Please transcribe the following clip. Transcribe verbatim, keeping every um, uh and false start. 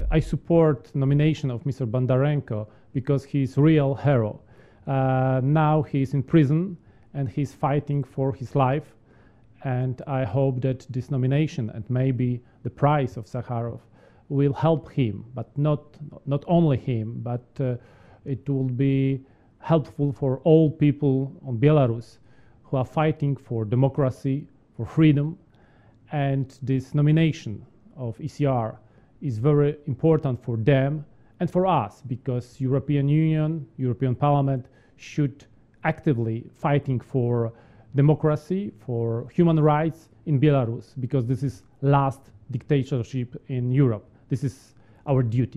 I support nomination of Mister Bondarenko because he's a real hero. Uh, now he's in prison and he's fighting for his life. And I hope that this nomination and maybe the prize of Sakharov will help him, but not, not only him, but uh, it will be helpful for all people on Belarus who are fighting for democracy, for freedom. And this nomination of E C R is very important for them and for us, because European Union, European Parliament should actively fighting for democracy, for human rights in Belarus, because this is last dictatorship in Europe. This is our duty.